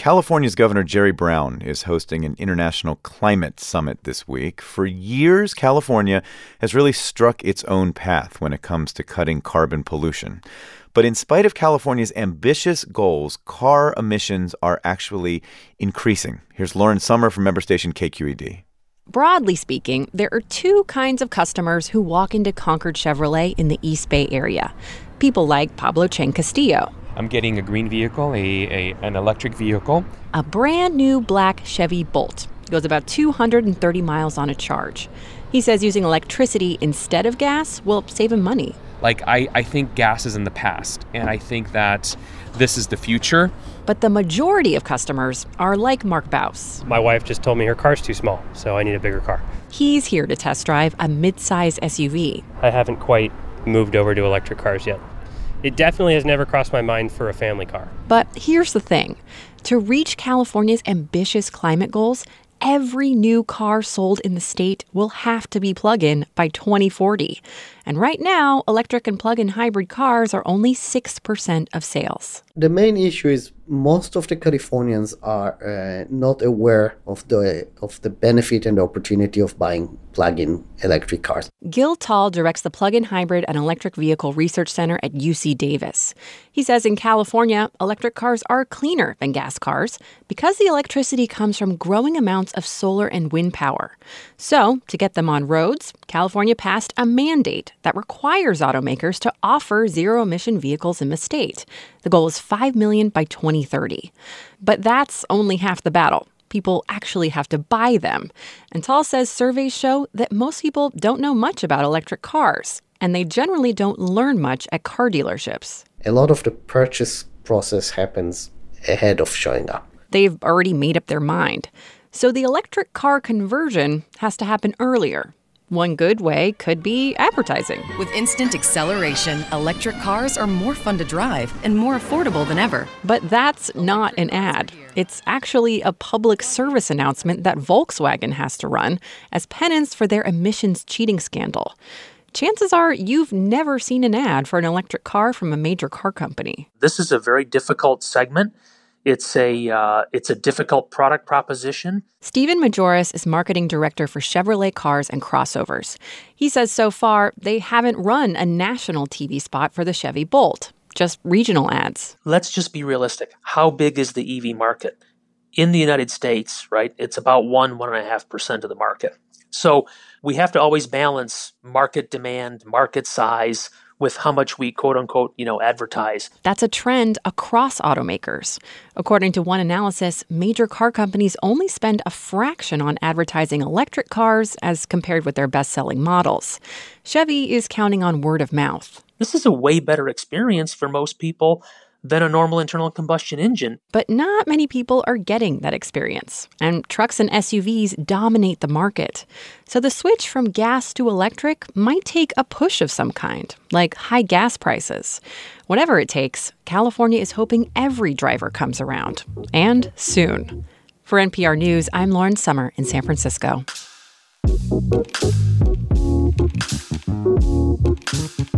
California's Governor Jerry Brown is hosting an international climate summit this week. For years, California has really struck its own path when it comes to cutting carbon pollution. But in spite of California's ambitious goals, car emissions are actually increasing. Here's Lauren Sommer from member station KQED. Broadly speaking, there are two kinds of customers who walk into Concord Chevrolet in the East Bay area. People like Pablo Cheng Castillo. I'm getting a green vehicle, an electric vehicle. A brand new black Chevy Bolt. Goes about 230 miles on a charge. He says using electricity instead of gas will save him money. I think gas is in the past, and I think that this is the future. But the majority of customers are like Mark Baus. My wife just told me her car's too small, so I need a bigger car. He's here to test drive a midsize SUV. I haven't quite moved over to electric cars yet. It definitely has never crossed my mind for a family car. But here's the thing. To reach California's ambitious climate goals, every new car sold in the state will have to be plug-in by 2040. And right now, electric and plug-in hybrid cars are only 6% of sales. The main issue is most of the Californians are not aware of the benefit and the opportunity of buying plug-in electric cars. Gil Tall directs the Plug-in Hybrid and Electric Vehicle Research Center at UC Davis. He says in California, electric cars are cleaner than gas cars because the electricity comes from growing amounts of solar and wind power. So, to get them on roads, California passed a mandate that requires automakers to offer zero-emission vehicles in the state. The goal is 5 million by 2030. But that's only half the battle. People actually have to buy them. And Tall says surveys show that most people don't know much about electric cars, and they generally don't learn much at car dealerships. A lot of the purchase process happens ahead of showing up. They've already made up their mind. So the electric car conversion has to happen earlier. One good way could be advertising. With instant acceleration, electric cars are more fun to drive and more affordable than ever. But that's not an ad. It's actually a public service announcement that Volkswagen has to run as penance for their emissions cheating scandal. Chances are you've never seen an ad for an electric car from a major car company. This is a very difficult segment. It's a difficult product proposition. Stephen Majoris is marketing director for Chevrolet Cars and Crossovers. He says so far they haven't run a national TV spot for the Chevy Bolt, just regional ads. Let's just be realistic. How big is the EV market? In the United States, right, it's about 1.5% of the market. So we have to always balance market demand, market size, with how much we, quote unquote, advertise. That's a trend across automakers. According to one analysis, major car companies only spend a fraction on advertising electric cars as compared with their best-selling models. Chevy is counting on word of mouth. This is a way better experience for most people than a normal internal combustion engine. But not many people are getting that experience, and trucks and SUVs dominate the market. So the switch from gas to electric might take a push of some kind, like high gas prices. Whatever it takes, California is hoping every driver comes around, and soon. For NPR News, I'm Lauren Sommer in San Francisco.